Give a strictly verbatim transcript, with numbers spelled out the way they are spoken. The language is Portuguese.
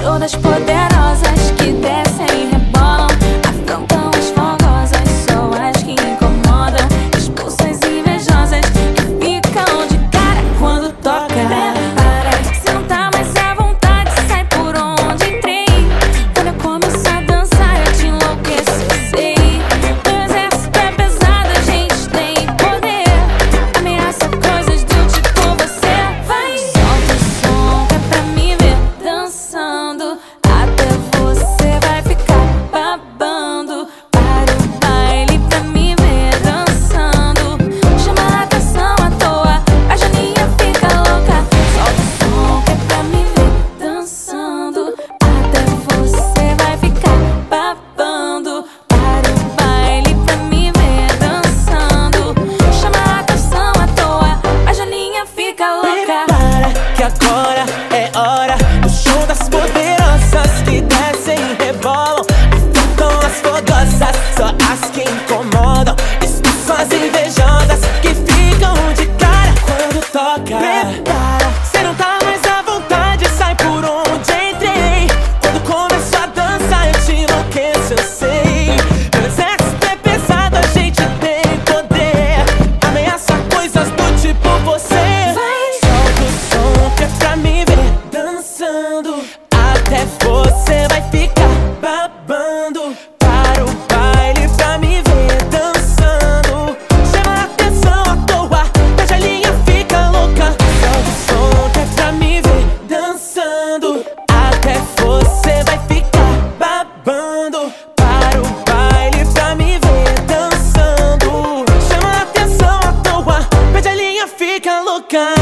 show das poderosas que descem e rebolam, afrontam as fogosas, só as que incomodam, expulsam as invejosas que ficam de cara quando toca. Prepara, senta mais à vontade, sai por onde entrei. Quando eu começo a dançar eu te enlouqueço, eu sei. Meu exército é pesado, a gente tem poder, ameaça coisas do tipo você. Vai, solta o som que é pra me ver dançando, até você vai ficar babando. Para o baile pra me ver dançando, chama a atenção à toa, a Janinha fica louca. Solta o som que é pra me ver dançando, até você vai ficar babando. Para o baile pra me ver dançando, chama a atenção à toa, a Janinha fica louca. Prepara que agora é hora do show das poderosas que descem e rebolam, afrontam as fogosas, só as que incomodam, expulsam as invejosas que ficam de cara quando toca. Prepara, cê não tá mais à vontade, sai por onde entrei. Quando começo a dançar eu te enlouqueço, eu sei. Meu exército é pesado, a gente tem poder, ameaça coisas do tipo você. Solta o som que é pra me ver dançando, até você vai ficar babando. Para o baile pra me ver dançando, chama a atenção à toa, a Janinha fica louca. Solta o som que é pra me ver dançando, até você vai ficar babando. Para o baile pra me ver dançando, chama a atenção à toa, a Janinha fica louca.